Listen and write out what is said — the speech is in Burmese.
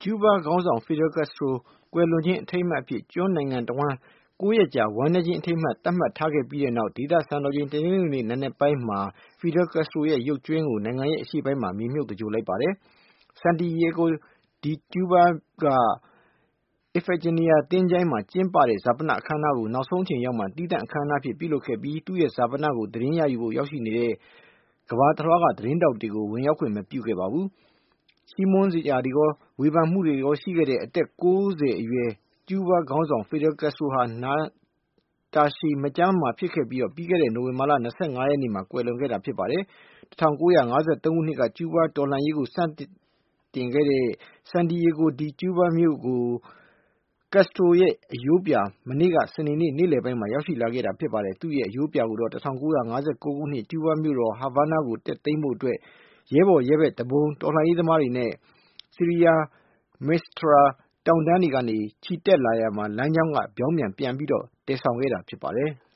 ကျူးဘားခေါင်းဆောင် Fidel Castro ကွယ်လွန်ခြင်းအထိမ်းအမှတ်အဖြစ်ကျွန်းနိုင်ငံတဝှမ်း9 ရက်ကြာဝမ်းနည်းခြင်းအထိမ်းအမှတ်သတ်မှတ်ထားခဲ့ပြီးတဲ့နောက်ဒေသစံတော်ချိန်တနင်္ဂနွေနေ့နံနက်ပိုင်းမှာ Fidel Castro ရဲ့ရုပ်ကြွင်းကိုနိုင်ငံရဲ့အရှေ့ပိုင်းမှာမြေမြုပ်သဂြိုဟ်လိုက်ပါတယ်။ Santiago de Cuba က Ifigenia သင်္ချိုင်းမှာကျင်းပတဲ့ဈာပနအခမ်းအနားကိုနောက်ဆုံးအချိန်ရောက်မှသီးသန့်အခမ်းအနားအဖြစ်ပြုလုပ်ခဲ့ပြီးသူ့ရဲ့ဈာပနကိုသတင်းရယူဖို့ရောက်ရှိနေတဲ့ကမ္ဘာတလွှားကသတင်းထောက်တွေကိုဝင်ရောက်ခွင့်မပြုခဲ့ပါဘူး။ ချီးမွမ်းစရာတွေရောဝေဖန်မှုတွေရောရှိခဲ့တဲ့အသက်90အရွယ်ကျူးဘားခေါင်းဆောင် Fidel Castro ဟာတာရှည်မကျန်းမမာဖြစ်ခဲ့ပြီးပြီးခဲ့တဲ့နိုဝင်ဘာလ25 ရက်နေ့မှာကွယ်လွန်ခဲ့တာဖြစ်ပါတယ်။ 1953 ခုနှစ်ကကျူးဘားတော်လှန်ရေးကိုစတင်ခဲ့တဲ့ Santiago de Cuba မြို့ကို Castro ရဲ့အရိုးပြာမနေ့ကစနေနေ့နေ့လယ်ပိုင်းမှာရောက်ရှိလာခဲ့တာဖြစ်ပါတယ်။ သူ့ရဲ့အရိုးပြာကိုတော့1959 ခုနှစ်ကျူးဘားမြို့တော် Havana ကိုတက်သိမ်းဖို့အတွက်ရဲဘော်ရဲဘက်သူပုန်တော်လှန်ရေးသမားတွေနဲ့ Sierra Maestra တောင်တန်းတွေကနေချီတက်လာရာမှာလမ်းကြောင်းကပြောင်းပြန်ပြီးသယ်ဆောင်ခဲ့တာဖြစ်ပါတယ်။